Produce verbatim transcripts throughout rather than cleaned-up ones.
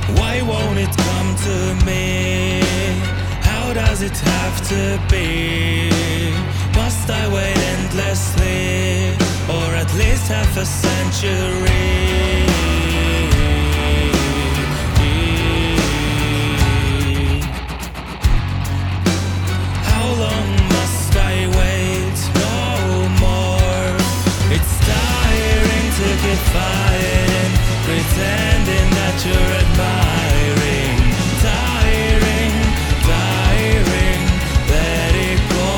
Why won't it come to me? How does it have to be? Must I wait endlessly, or at least half a century? How long must I wait? No more. It's tiring to keep fighting, pretending that you're admiring. Tiring, tiring, let it go.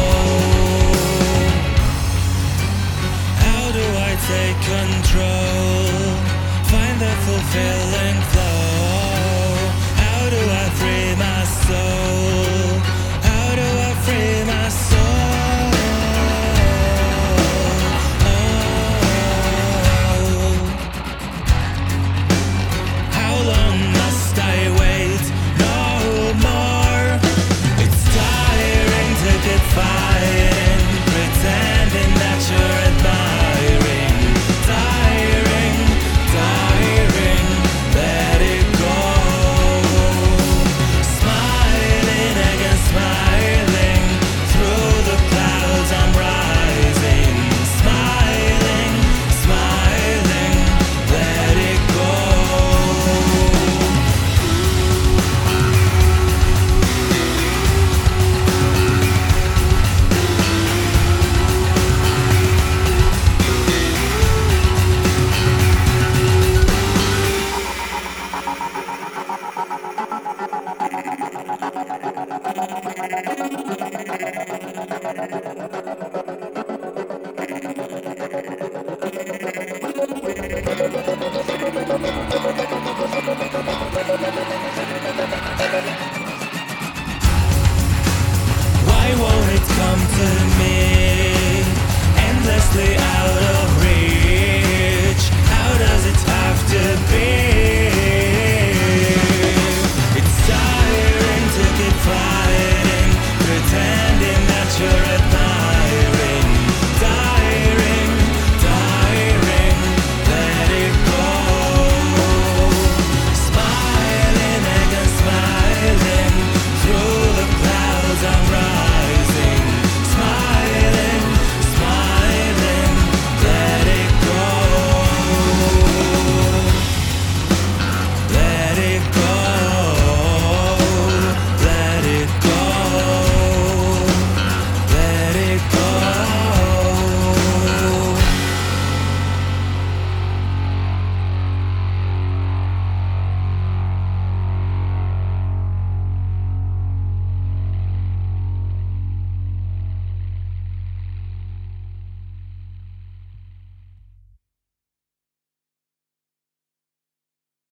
How do I take control? Find the fulfilling flow. How do I free my soul?